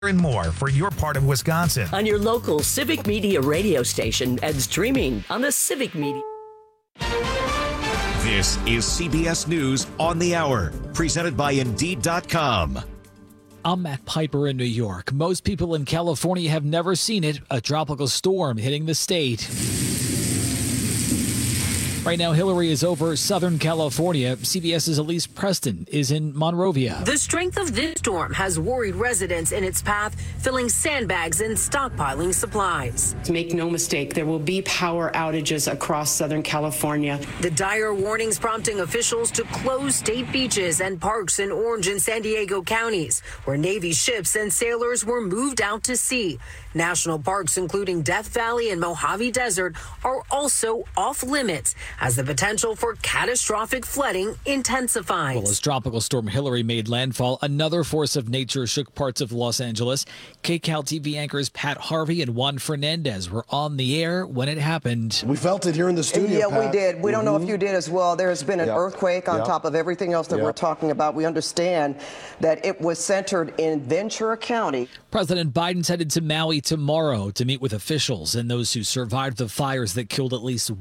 and more for your part of Wisconsin. On your local Civic Media radio station and streaming on the Civic Media. This is CBS News on the Hour, presented by Indeed.com. I'm Matt Piper in New York. Most people in California have never seen it, a tropical storm hitting the state. Right now, Hillary is over Southern California. CBS's Elise Preston is in Monrovia. The strength of this storm has worried residents in its path, filling sandbags and stockpiling supplies. Make no mistake, there will be power outages across Southern California. The dire warnings prompting officials to close state beaches and parks in Orange and San Diego counties, where Navy ships and sailors were moved out to sea. National parks, including Death Valley and Mojave Desert, are also off limits as the potential for catastrophic flooding intensifies. Well, as Tropical Storm Hillary made landfall, another force of nature shook parts of Los Angeles. KCAL TV anchors Pat Harvey and Juan Fernandez were on the air when it happened. We felt it here in the studio, Yeah, Pat. we did. We don't know if you did as well. There has been an earthquake on top of everything else that we're talking about. We understand that it was centered in Ventura County. President Biden's headed to Maui tomorrow to meet with officials and those who survived the fires that killed at least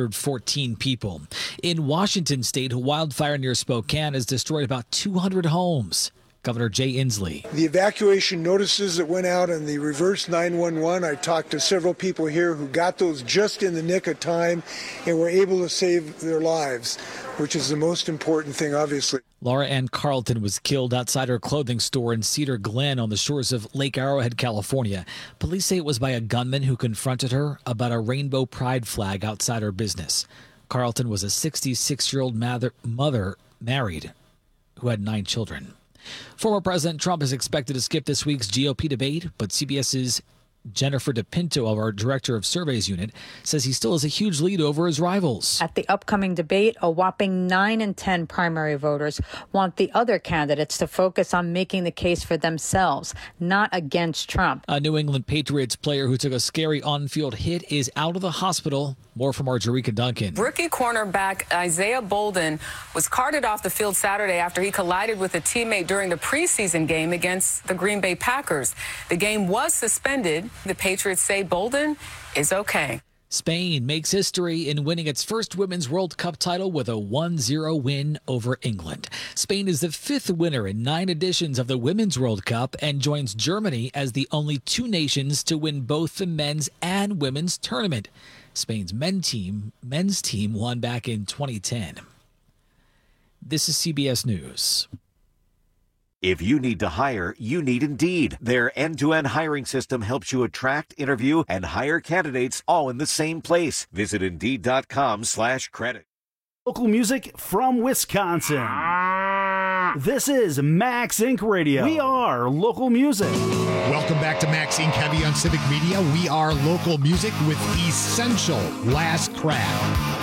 114 people. In Washington state, a wildfire near Spokane has destroyed about 200 homes. Governor Jay Inslee. The evacuation notices that went out and the reverse 911, I talked to several people here who got those just in the nick of time and were able to save their lives, which is the most important thing, obviously. Laura Ann Carlton was killed outside her clothing store in Cedar Glen on the shores of Lake Arrowhead, California. Police say it was by a gunman who confronted her about a rainbow pride flag outside her business. Carlton was a 66-year-old mother married who had 9 children. Former President Trump is expected to skip this week's GOP debate, but CBS's Jennifer DePinto, of our Director of Surveys Unit, says he still has a huge lead over his rivals. At the upcoming debate, a whopping 9 in 10 primary voters want the other candidates to focus on making the case for themselves, not against Trump. A New England Patriots player who took a scary on-field hit is out of the hospital. More from our Jerika Duncan. Rookie cornerback Isaiah Bolden was carted off the field Saturday after he collided with a teammate during the preseason game against the Green Bay Packers. The game was suspended. The Patriots say Bolden is okay. Spain makes history in winning its first Women's World Cup title with a 1-0 win over England. Spain is the 5th winner in 9 editions of the Women's World Cup and joins Germany as the only 2 nations to win both the men's and women's tournament. Spain's men's team won back in 2010. This is CBS News. If you need to hire, you need Indeed. Their end-to-end hiring system helps you attract, interview, and hire candidates all in the same place. Visit Indeed.com/credit. Local music from Wisconsin. This is Max Inc. Radio. We are local music. Welcome back to Max Inc. Heavy on Civic Media. We are local music with Essential Last Crab.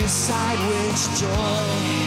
decide which joy.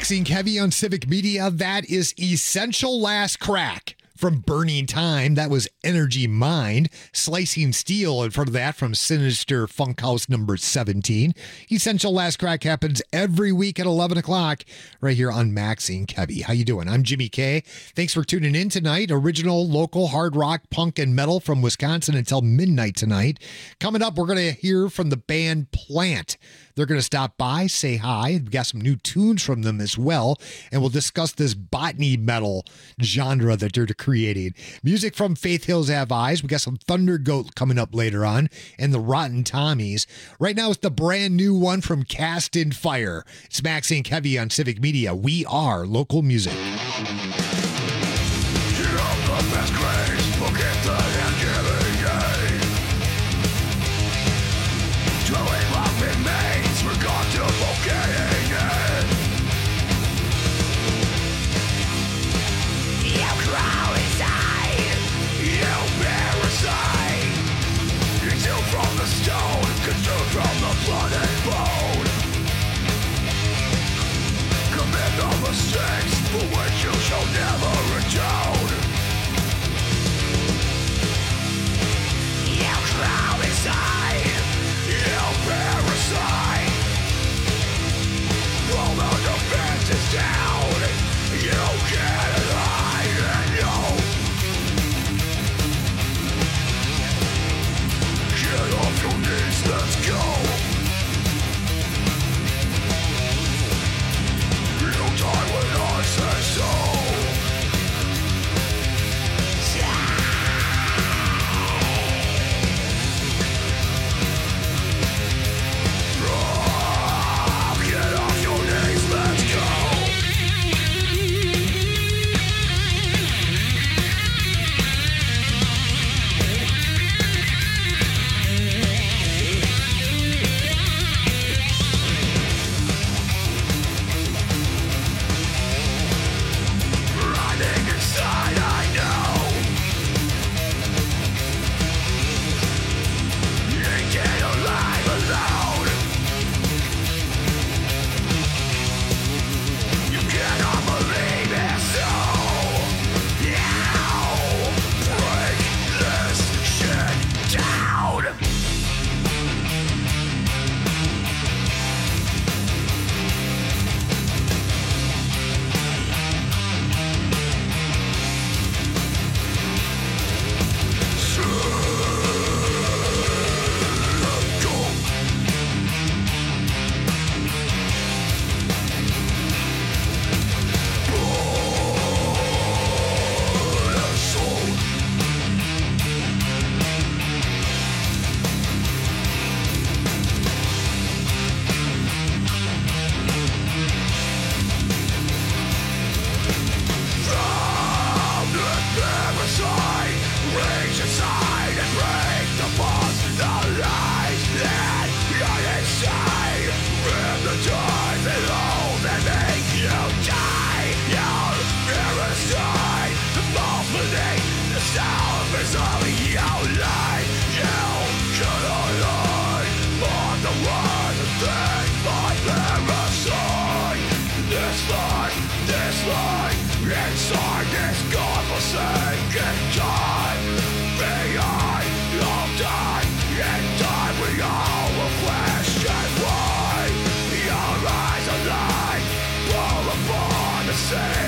Maxine Kevy on Civic Media. That is Essential Last Crack from Burning Time. That was Energy Mind. Slicing Steel in front of that from Sinister Funk House number 17. Essential Last Crack happens every week at 11 o'clock right here on Maxine Kevy. How you doing? I'm Jimmy K. Thanks for tuning in tonight. Original, local, hard rock, punk, and metal from Wisconsin until midnight tonight. Coming up, we're going to hear from the band Plant. They're going to stop by, say hi. We've got some new tunes from them as well. And we'll discuss this botany metal genre that they're creating. Music from Faith Hills Have Eyes. We got some Thunder Goat coming up later on. And the Rotten Tommies. Right now it's the brand new one from Cast in Fire. It's Maxine Kevy on Civic Media. We are local music. From the blood and bone, commit the mistakes for which you shall never atone. You crawl inside, you parasite. Pull the defenses down, you can't hide and you get off your knees, let's go.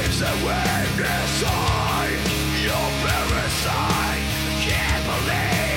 Saves the witness I, your parasite, can't believe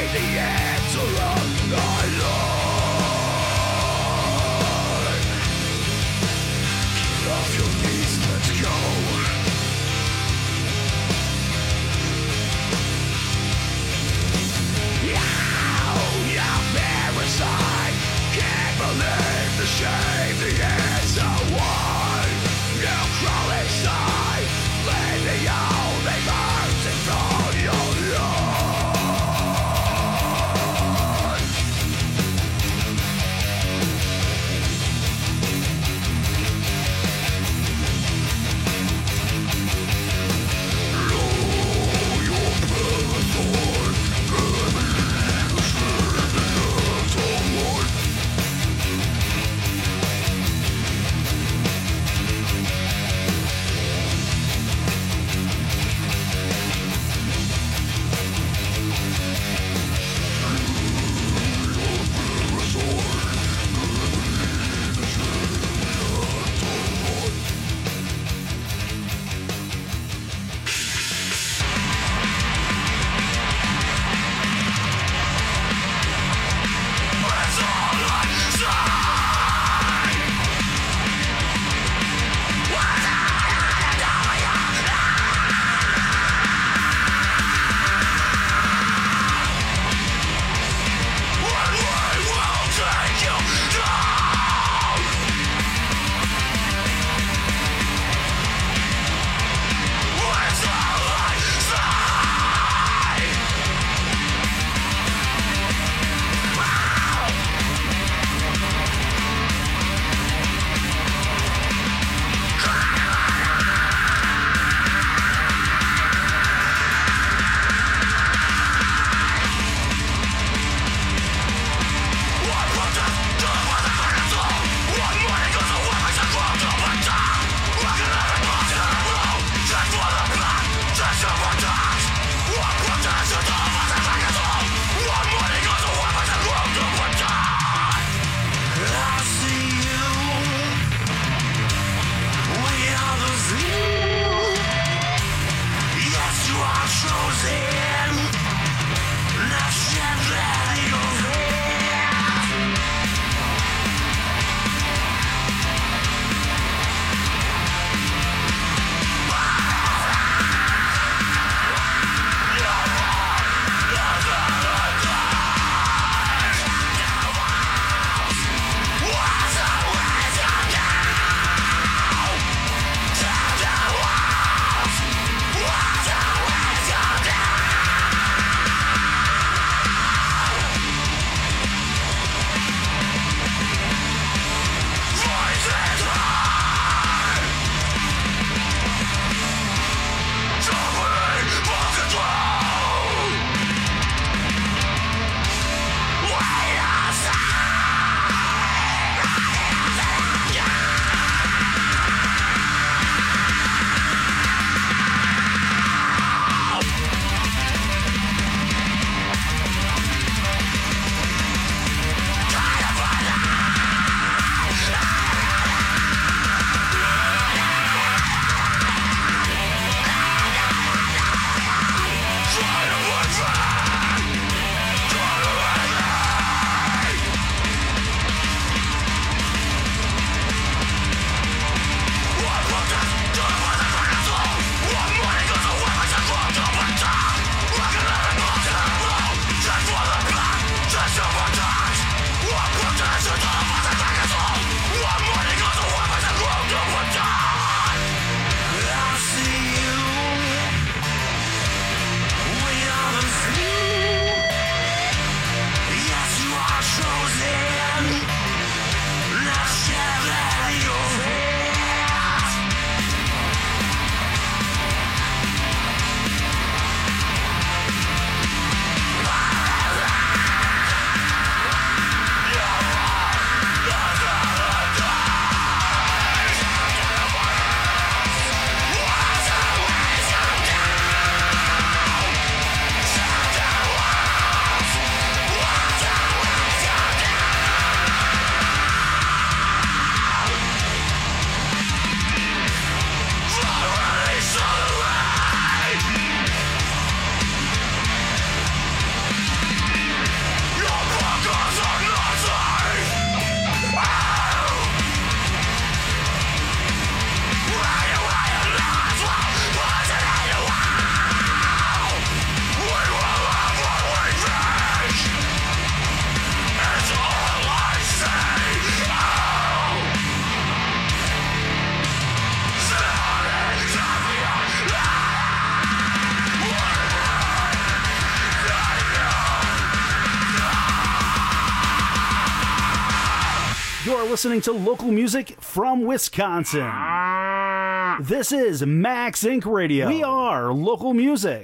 You're listening to local music from Wisconsin. This is Max Inc. Radio. We are local music.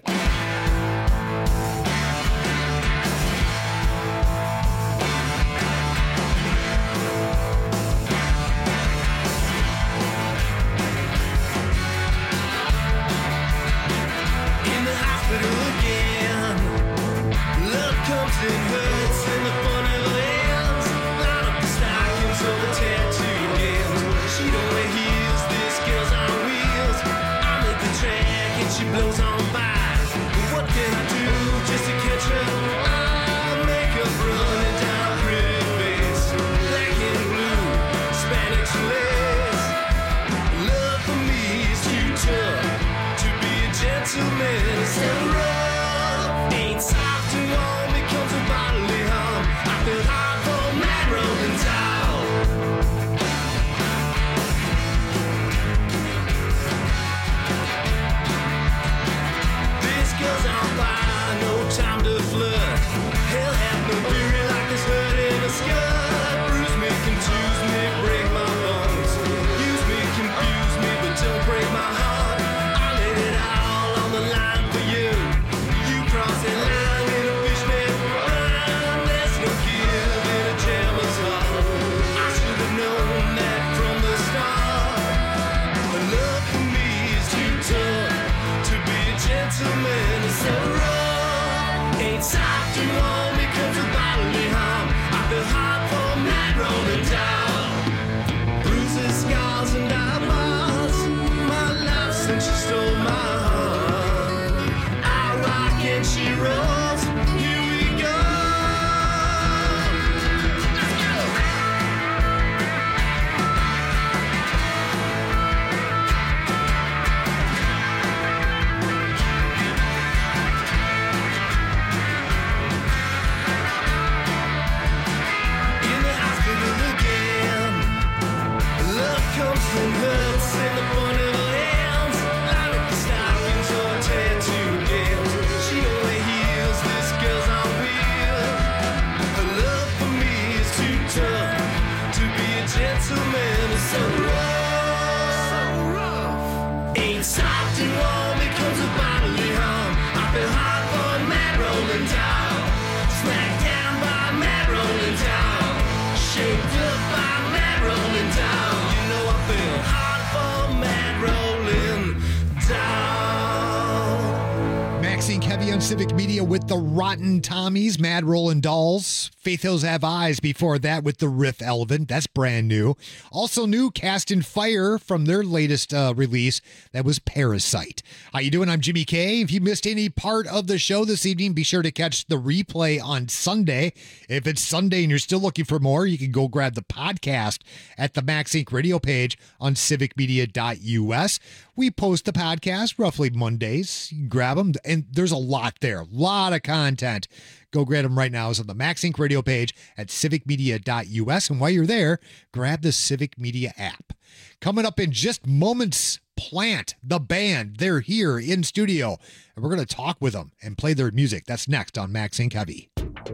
Civic Media with the Rotten Tommies, Mad Rollin' Dolls. Faith Hills Have Eyes before that with the Riff Elven. That's brand new. Also new, Cast in Fire from their latest release. That was Parasite. How you doing? I'm Jimmy K. If you missed any part of the show this evening, be sure to catch the replay on Sunday. If it's Sunday and you're still looking for more, you can go grab the podcast at the Max Inc. radio page on civicmedia.us. We post the podcast roughly Mondays. You can grab them, and there's a lot there. A lot of content. Go grab them right now. It's on the Max Inc. radio page at civicmedia.us. And while you're there, grab the Civic Media app. Coming up in just moments, Plant, the band. They're here in studio, and we're going to talk with them and play their music. That's next on Max Inc. Heavy.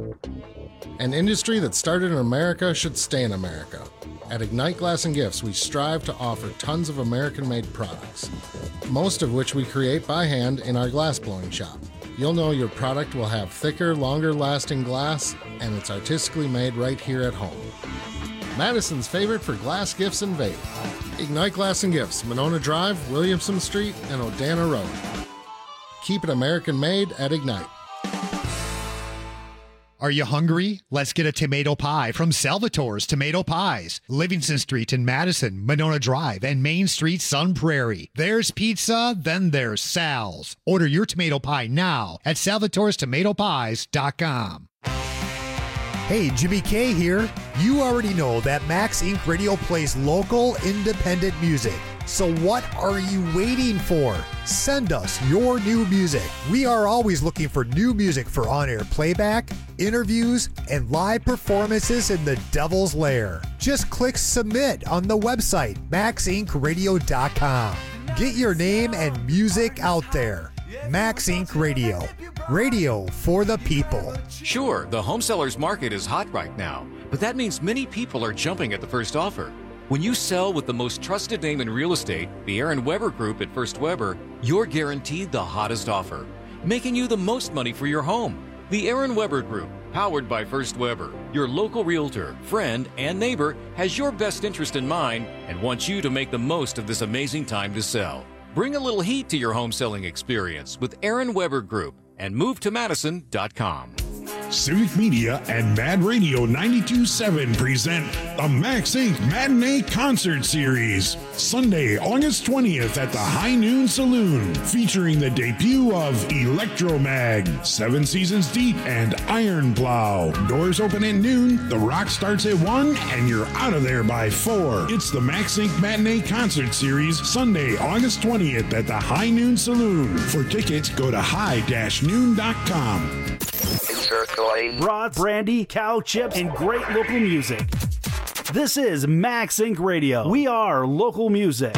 An industry that started in America should stay in America. At Ignite Glass and Gifts, we strive to offer tons of American-made products, most of which we create by hand in our glass blowing shop. You'll know your product will have thicker, longer-lasting glass, and it's artistically made right here at home. Madison's favorite for glass gifts and vape. Ignite Glass and Gifts, Monona Drive, Williamson Street, and Odana Road. Keep it American-made at Ignite. Are you hungry? Let's get a tomato pie from Salvatore's Tomato Pies. Livingston Street in Madison, Monona Drive, and Main Street, Sun Prairie. There's pizza, then there's Sal's. Order your tomato pie now at salvatorestomatopies.com. Hey, Jimmy K here. You already know that Max Inc. Radio plays local, independent music. So what are you waiting for? Send us your new music. We are always looking for new music for on-air playback, interviews, and live performances in the Devil's Lair. Just click submit on the website, maxincradio.com. Get your name and music out there. Max Inc. Radio. Radio for the people. Sure, the home sellers market is hot right now. But that means many people are jumping at the first offer. When you sell with the most trusted name in real estate, the Aaron Weber Group at First Weber, you're guaranteed the hottest offer, making you the most money for your home. The Aaron Weber Group, powered by First Weber, your local realtor, friend, and neighbor, has your best interest in mind and wants you to make the most of this amazing time to sell. Bring a little heat to your home selling experience with Aaron Weber Group and MoveToMadison.com. Civic Media and Mad Radio 92.7 present the Max Inc. Matinee Concert Series, Sunday, August 20th at the High Noon Saloon, featuring the debut of Electromag, 7 Seasons Deep, and Iron Plow. Doors open at noon, the rock starts at 1, and you're out of there by 4. It's the Max Inc. Matinee Concert Series, Sunday, August 20th at the High Noon Saloon. For tickets, go to high-noon.com. Broad, brandy, cow chips, and great local music. This is Max Inc. Radio. We are local music.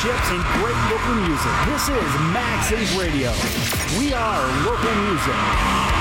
chips, and great local music. This is Max Inc. Radio. We are local music.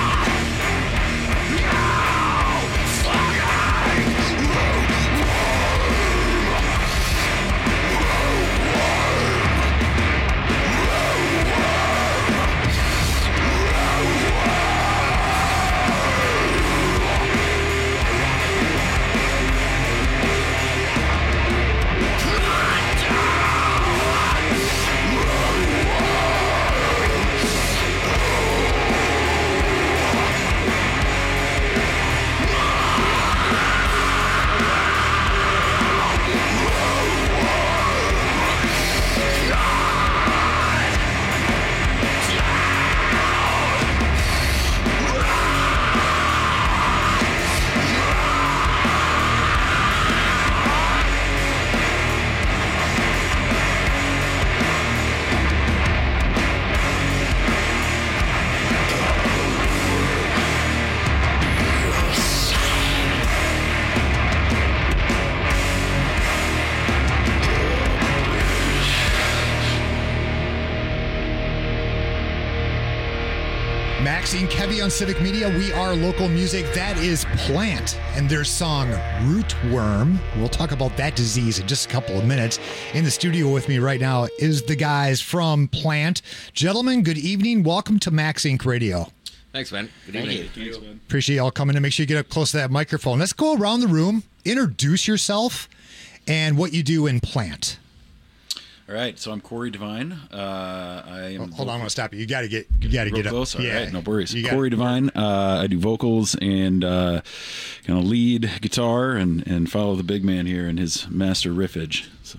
Heavy on Civic Media, we are local music. That is Plant and their song Rootworm. We'll talk about that disease in just a couple of minutes. In the studio with me right now is the guys from Plant. Gentlemen, good evening. Welcome to Max Inc. Radio. Thanks, man. Good evening. Thanks, man. Appreciate y'all coming in. Make sure you get up close to that microphone. Let's go around the room, introduce yourself and what you do in Plant. All right, so I'm Corey Devine. I am. Hold on, I'm gonna stop you. You gotta get up. Close. All yeah, right, no worries. Corey Devine. I do vocals and kind of lead guitar and follow the big man here in his master riffage. So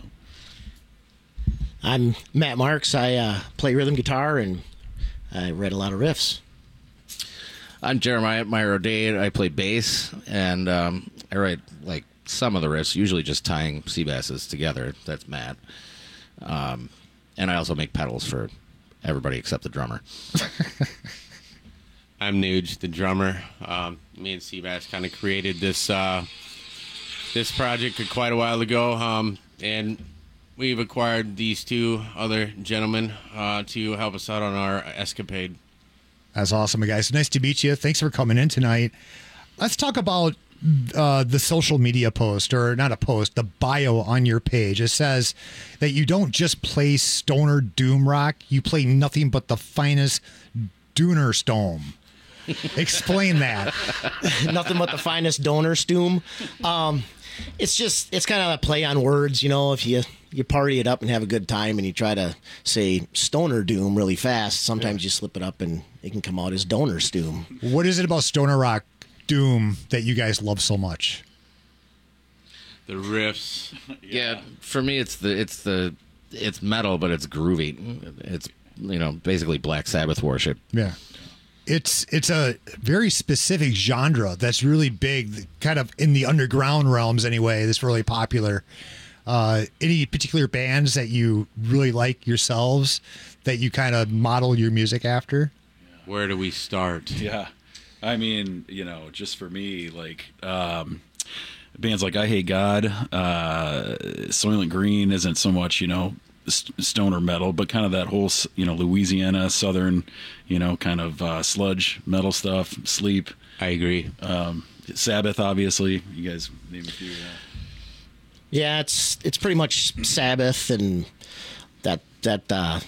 I'm Matt Marks. I play rhythm guitar and I write a lot of riffs. I'm Jeremiah Meyer O'Day. I play bass and I write like some of the riffs, usually just tying sea basses together. That's Matt. And I also make pedals for everybody except the drummer. I'm Nuge, the drummer. Me and Seabass kind of created this project quite a while ago, and we've acquired these two other gentlemen to help us out on our escapade. That's awesome, guys. Nice to meet you. Thanks for coming in tonight. Let's talk about the social media post, or not a post, the bio on your page. It says that you don't just play stoner doom rock, you play nothing but the finest Dooner Stome. Explain that. Nothing but the finest Donor Stoom. It's kind of a play on words, you know. If you party it up and have a good time and you try to say stoner doom really fast, sometimes you slip it up and it can come out as Donor Stoom. What is it about stoner rock doom that you guys love so much? The riffs. Yeah, for me it's metal, but it's groovy. It's, you know, basically Black Sabbath worship. Yeah. It's a very specific genre that's really big, kind of in the underground realms anyway, that's really popular. Any particular bands that you really like yourselves that you kind of model your music after? Where do we start? Yeah. I mean, you know, just for me, like bands like I Hate God, Soylent Green isn't so much, you know, stoner metal, but kind of that whole, you know, Louisiana, Southern, you know, kind of sludge metal stuff, Sleep. I agree. Sabbath, obviously. You guys name a few. Yeah, it's pretty much Sabbath and that 60s,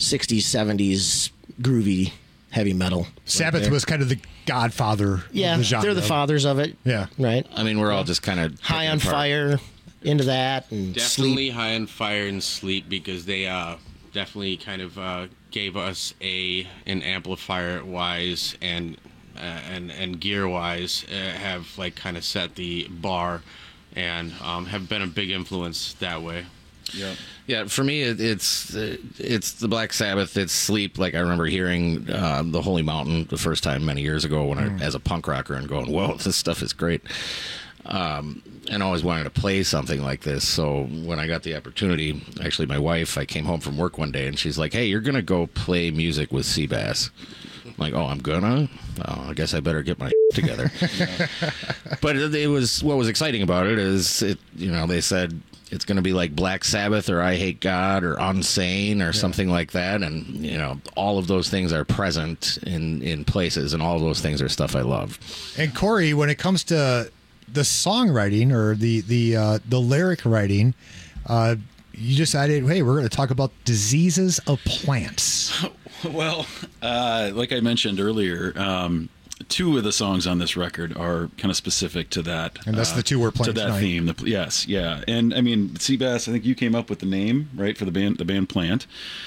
70s groovy heavy metal. Sabbath was kind of the godfather of the genre. They're the fathers of it. Yeah. Right? I mean, we're all just kind of High on Fire, into that, and definitely Sleep. High on Fire and Sleep, because they definitely kind of gave us an amplifier wise and gear wise, have like kind of set the bar and have been a big influence that way. Yeah, for me, it's the Black Sabbath. It's Sleep. Like I remember hearing the Holy Mountain the first time many years ago when I, as a punk rocker, and going, "Whoa, this stuff is great." And always wanted to play something like this. So when I got the opportunity, actually, my wife, I came home from work one day and she's like, "Hey, you're gonna go play music with Seabass." I'm like, "Oh, I'm gonna? Oh, I guess I better get my together." But it was, what was exciting about it is, they said, it's going to be like Black Sabbath or I Hate God or Unsane or something like that. And, you know, all of those things are present in places, and all of those things are stuff I love. And Corey, when it comes to the songwriting or the lyric writing, you decided, hey, we're going to talk about diseases of plants. Well, like I mentioned earlier, 2 of the songs on this record are kind of specific to that. And that's the 2 we're playing to that tonight. theme. Yes, yeah. And I mean, Seabass, I think you came up with the name, right, for the band Plant.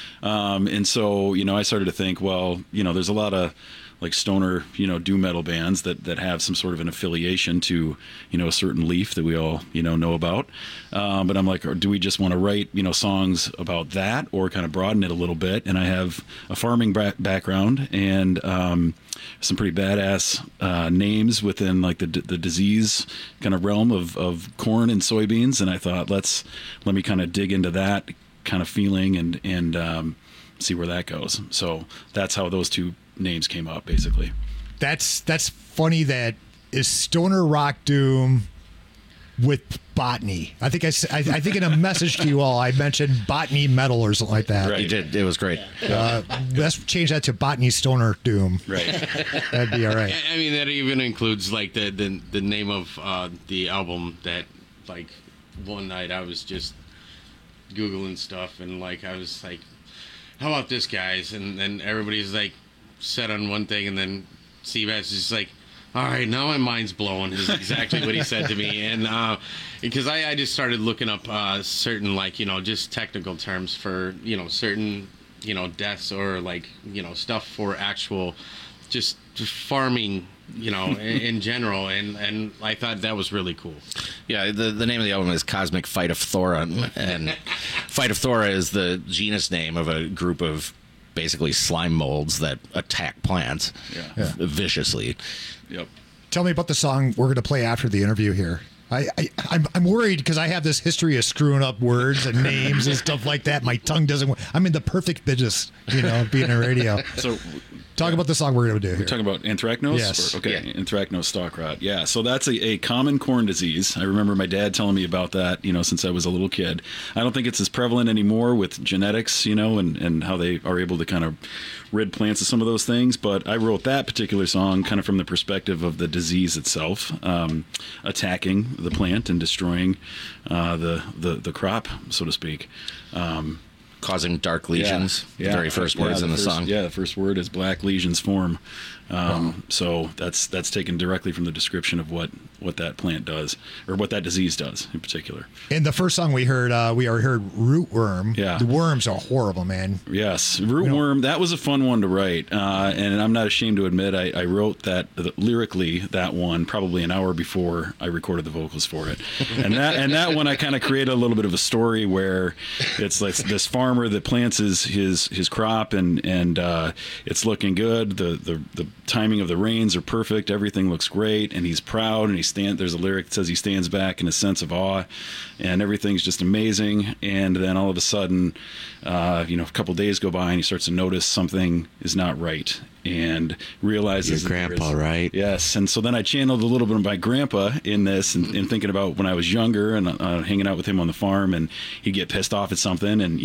And so, you know, I started to think, well, you know, there's a lot of like stoner, you know, doom metal bands that have some sort of an affiliation to, you know, a certain leaf that we all, you know about. But I'm like, or do we just want to write, you know, songs about that, or kind of broaden it a little bit? And I have a farming background and some pretty badass names within like the disease kind of realm of corn and soybeans. And I thought, let me kind of dig into that kind of feeling and see where that goes. So that's how those 2 names came up, basically. That's funny. That is stoner rock doom with botany. I think I think in a message to you all, I mentioned botany metal or something like that. Right. You did. It was great. Let's change that to botany stoner doom. Right. That'd be all right. I mean, that even includes like the name of the album. That like one night I was just Googling stuff, and like I was like, how about this, guys? And then everybody's like set on one thing, and then Seabass is just like, all right, now my mind's blown, is exactly what he said to me. And because I just started looking up certain, like, you know, just technical terms for, you know, certain, you know, deaths or like, you know, stuff for actual just farming, you know, in general. And I thought that was really cool. Yeah, the name of the album is Cosmic Phytophthora, and Phytophthora is the genus name of a group of basically slime molds that attack plants viciously. Yep. Tell me about the song we're going to play after the interview here. I'm worried because I have this history of screwing up words and names and stuff like that. My tongue doesn't work. I'm in the perfect business, you know, being a radio. So talk about the song we're going to do here. We're talking about anthracnose? Yes. Anthracnose stalk rot. Yeah, so that's a common corn disease. I remember my dad telling me about that, you know, since I was a little kid. I don't think it's as prevalent anymore with genetics, you know, and how they are able to kind of rid plants of some of those things. But I wrote that particular song kind of from the perspective of the disease itself, attacking the plant and destroying the crop, so to speak. Causing dark lesions. The very first words in the song. Yeah, the first word is black lesions form. So that's taken directly from the description of what that plant does, or what that disease does in particular. In the first song we heard rootworm. Yeah. The worms are horrible, man. Yes, rootworm. That was a fun one to write, and I'm not ashamed to admit I wrote that lyrically, that one probably an hour before I recorded the vocals for it, and that one I kind of created a little bit of a story where it's like this farmer that plants his crop and it's looking good. The timing of the rains are perfect. Everything looks great, and he's proud. And there's a lyric that says he stands back in a sense of awe, and everything's just amazing. And then all of a sudden, a couple days go by, and he starts to notice something is not right, and realizes your grandpa, right? Yes. And so then I channeled a little bit of my grandpa in this, and thinking about when I was younger and hanging out with him on the farm, and he'd get pissed off at something, and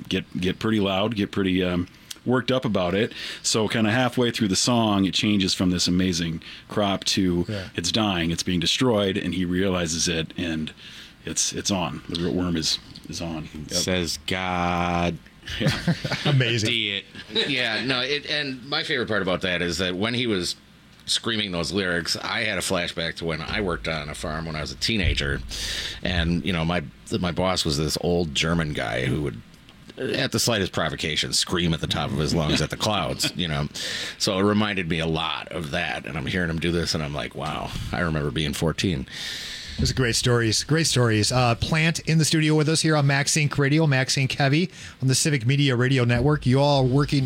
get pretty loud, get pretty worked up about it. So kind of halfway through the song, it changes from this amazing crop to it's dying, it's being destroyed, and he realizes it, and it's on. The rootworm is on. It says God. Yeah. Amazing. See it. Yeah, no, and my favorite part about that is that when he was screaming those lyrics, I had a flashback to when I worked on a farm when I was a teenager, and my boss was this old German guy who would, at the slightest provocation, scream at the top of his lungs at the clouds, So it reminded me a lot of that, and I'm hearing him do this, and I'm like, wow, I remember being 14. Those are great stories. Great stories. Plant in the studio with us here on Max Inc. Radio, Max Inc. Heavy on the Civic Media Radio Network. You all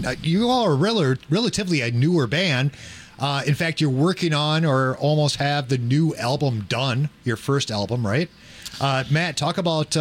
are relatively a newer band. In fact, you're working on or almost have the new album done, your first album, right? Matt, talk about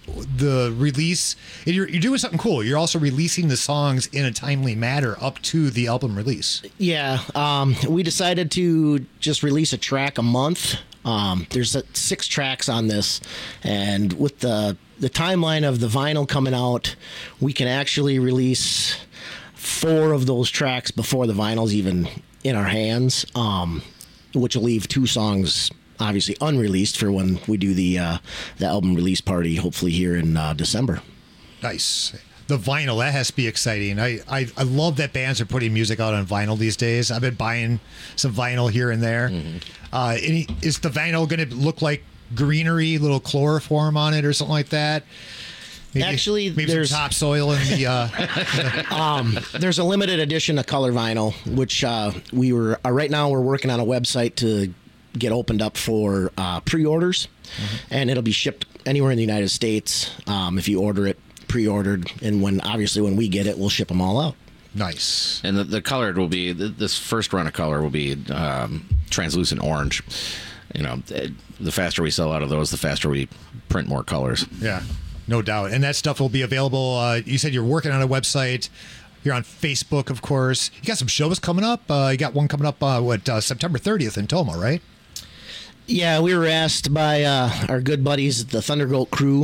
the release. You're doing something cool. You're also releasing the songs in a timely manner up to the album release. Yeah, we decided to just release a track a month There's 6 tracks on this, and with the timeline of the vinyl coming out, we can actually release 4 of those tracks before the vinyl's even in our hands, which will leave 2 songs obviously unreleased for when we do the album release party, hopefully here in December. Nice. The vinyl, that has to be exciting. I love that bands are putting music out on vinyl these days. I've been buying some vinyl here and there. Is the vinyl going to look like greenery, little chloroform on it or something like that? Maybe there's some topsoil in the. There's a limited edition of color vinyl, which right now we're working on a website to get opened up for pre-orders, and it'll be shipped anywhere in the United States if you order it pre-ordered, and when we get it, we'll ship them all out. Nice. And the colored will be, this first run of color will be translucent orange. The faster we sell out of those, the faster we print more colors. Yeah, no doubt. And that stuff will be available. You said you're working on a website. You're on Facebook, of course. You got some shows coming up. You got one coming up, September 30th in Tomah, right? Yeah, we were asked by our good buddies, the Thundergoat crew,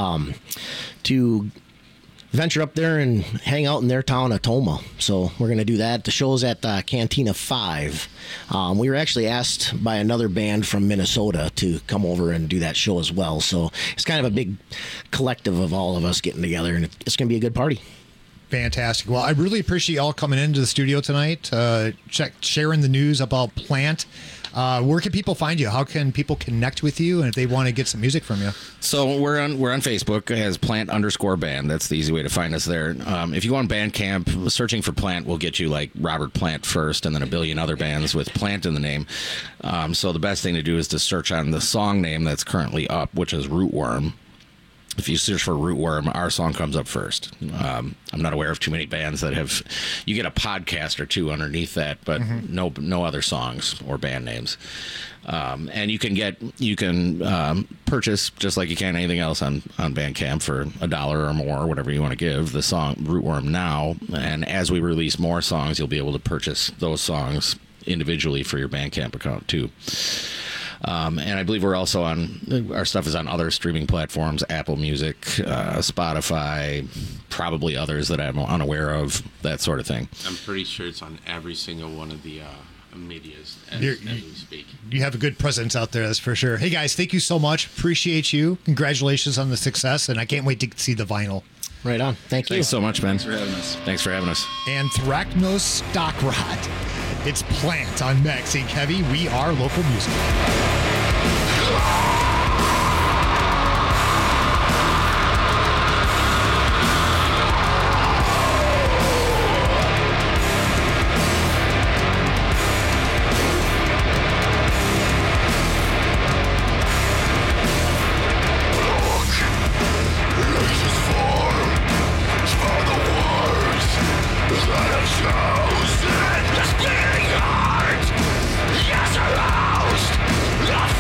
to venture up there and hang out in their town of Tomah. So we're going to do that. The show's at Cantina 5. We were actually asked by another band from Minnesota to come over and do that show as well. So it's kind of a big collective of all of us getting together, and it's going to be a good party. Fantastic. Well, I really appreciate y'all coming into the studio tonight, sharing the news about Plant. Where can people find you? How can people connect with you, and if they want to get some music from you? So we're on Facebook as Plant_band. That's the easy way to find us there. If you go on Bandcamp, searching for Plant will get you like Robert Plant first, and then a billion other bands with Plant in the name. So the best thing to do is to search on the song name that's currently up, which is Rootworm. If you search for Rootworm, our song comes up first. I'm not aware of too many bands that have. You get a podcast or 2 underneath that, but no other songs or band names. And you can purchase, just like you can anything else on Bandcamp, for $1 or more, whatever you want to give, the song Rootworm now. And as we release more songs, you'll be able to purchase those songs individually for your Bandcamp account too. And I believe we're also our stuff is on other streaming platforms, Apple Music, Spotify, probably others that I'm unaware of, that sort of thing. I'm pretty sure it's on every single one of the medias as we speak. You have a good presence out there, that's for sure. Hey guys, thank you so much. Appreciate you. Congratulations on the success, and I can't wait to see the vinyl. Right on. Thank you. Thanks so much, Ben. Thanks for having us. Thanks for having us. Anthracnose Stock Rot. It's Plant on Max Inc. Heavy. We are local music. Yes, aroused,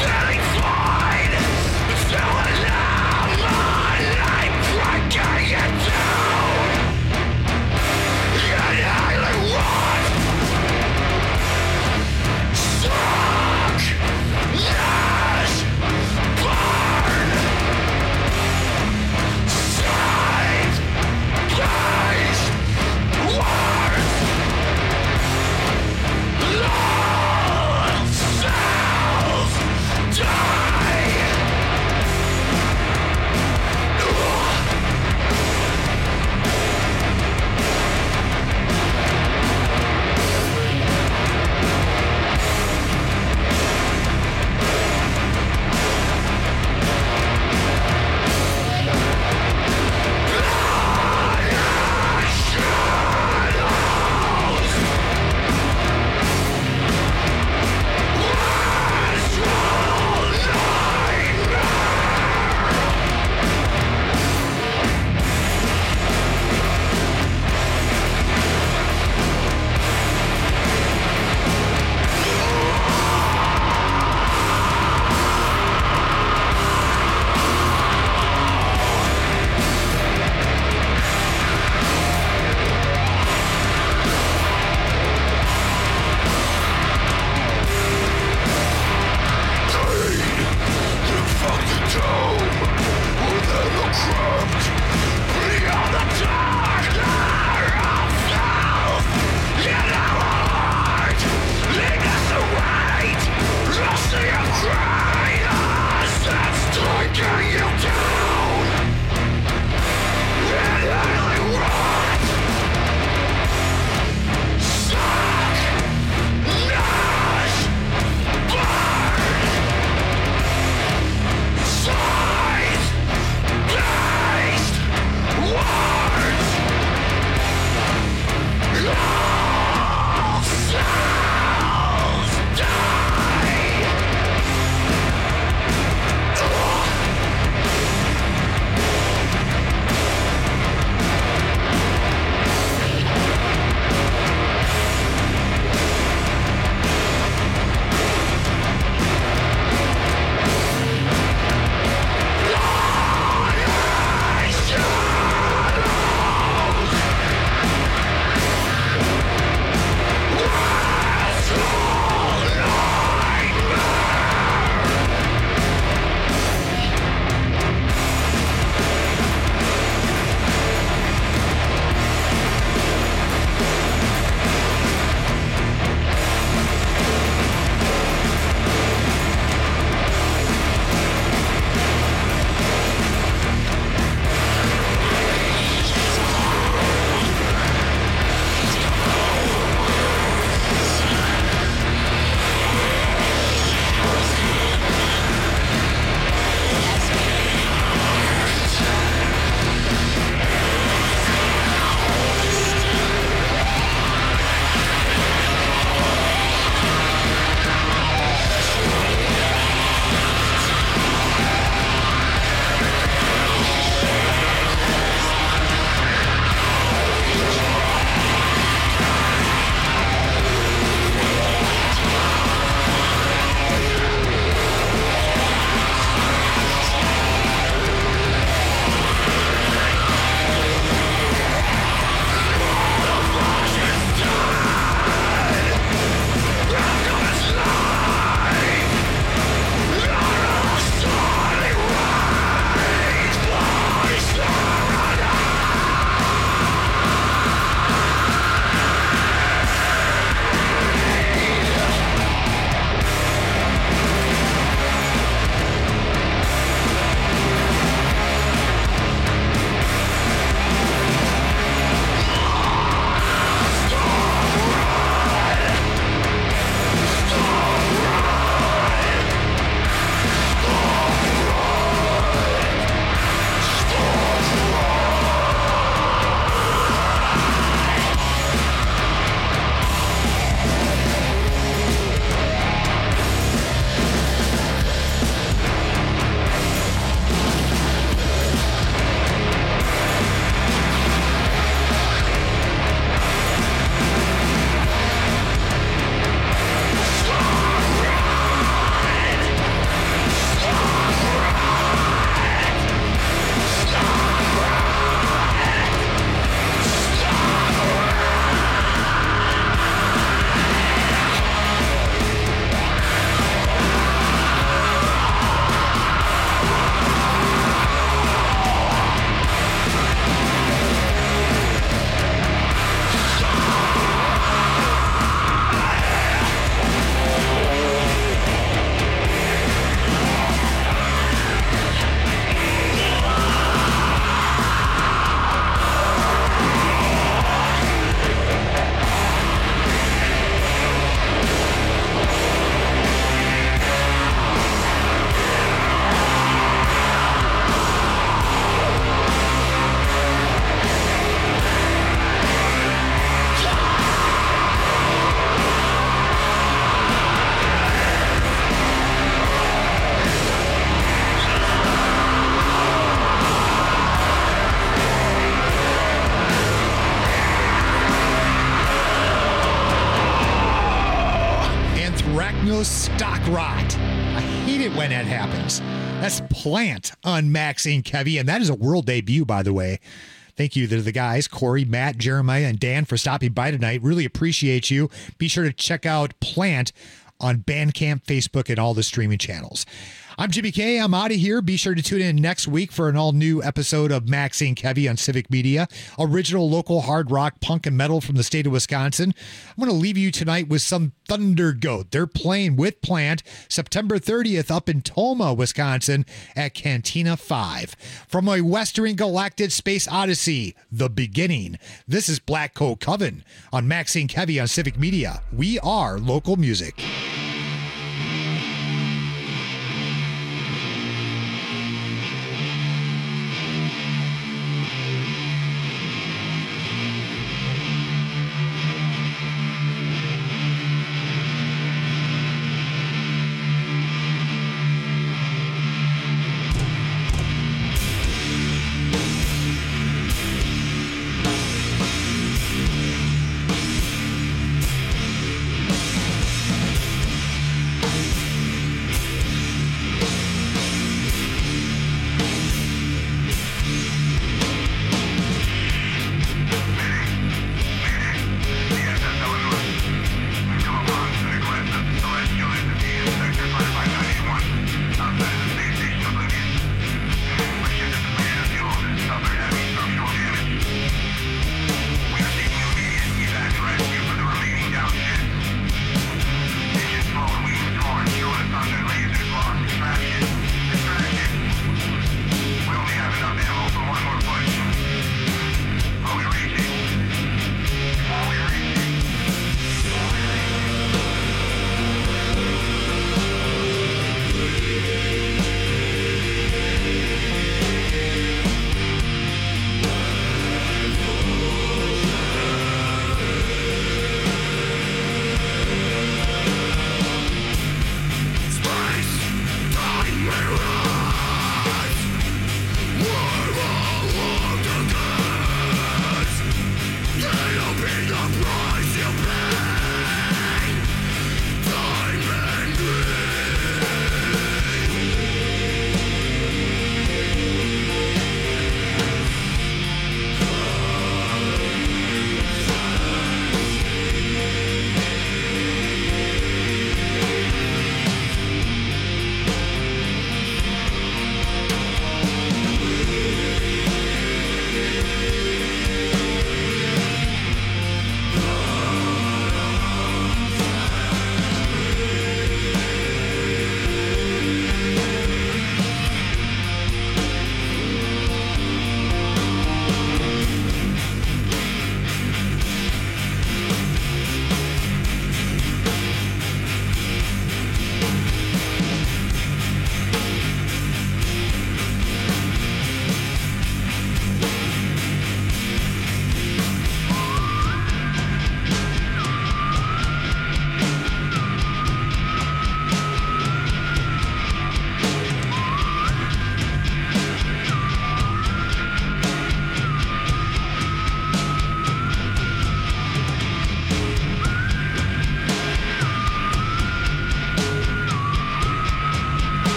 no stock rot. I hate it when that happens. That's Plant on Max Inc. Heavy, and that is a world debut, by the way. Thank you to the guys, Corey, Matt, Jeremiah, and Dan for stopping by tonight. Really appreciate you. Be sure to check out Plant on Bandcamp, Facebook, and all the streaming channels. I'm Jimmy K. I'm out of here. Be sure to tune in next week for an all-new episode of Max Inc. Heavy on Civic Media. Original local hard rock, punk, and metal from the state of Wisconsin. I'm going to leave you tonight with some Thunder Goat. They're playing with Plant September 30th up in Toma, Wisconsin at Cantina 5. From a Western Galactic Space Odyssey, The Beginning, this is Black Coat Coven on Max Inc. Heavy on Civic Media. We are local music.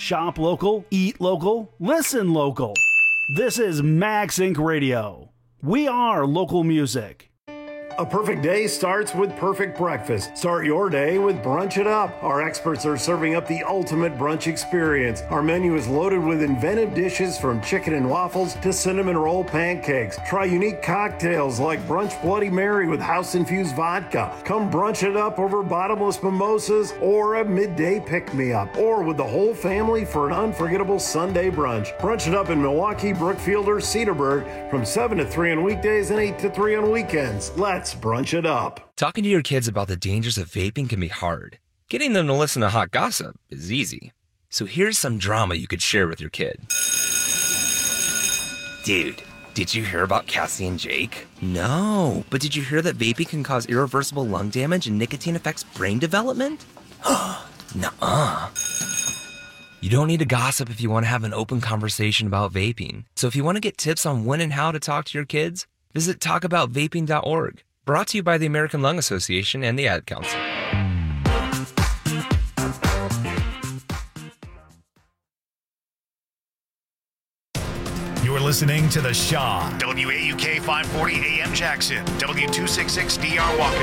Shop local, eat local, listen local. This is Max Inc. Radio. We are local music. A perfect day starts with perfect breakfast. Start your day with Brunch It Up. Our experts are serving up the ultimate brunch experience. Our menu is loaded with inventive dishes from chicken and waffles to cinnamon roll pancakes. Try unique cocktails like Brunch Bloody Mary with house-infused vodka. Come brunch it up over bottomless mimosas or a midday pick-me-up. Or with the whole family for an unforgettable Sunday brunch. Brunch It Up in Milwaukee, Brookfield, or Cedarburg from 7 to 3 on weekdays and 8 to 3 on weekends. Let's brunch it up. Talking to your kids about the dangers of vaping can be hard. Getting them to listen to hot gossip is easy. So here's some drama you could share with your kid. Dude, did you hear about Cassie and Jake? No, but did you hear that vaping can cause irreversible lung damage and nicotine affects brain development? Nuh-uh. You don't need to gossip if you want to have an open conversation about vaping. So if you want to get tips on when and how to talk to your kids, visit talkaboutvaping.org. Brought to you by the American Lung Association and the Ad Council. You're listening to The Shaw. WAUK 540 AM Jackson. W266DR Waukesha.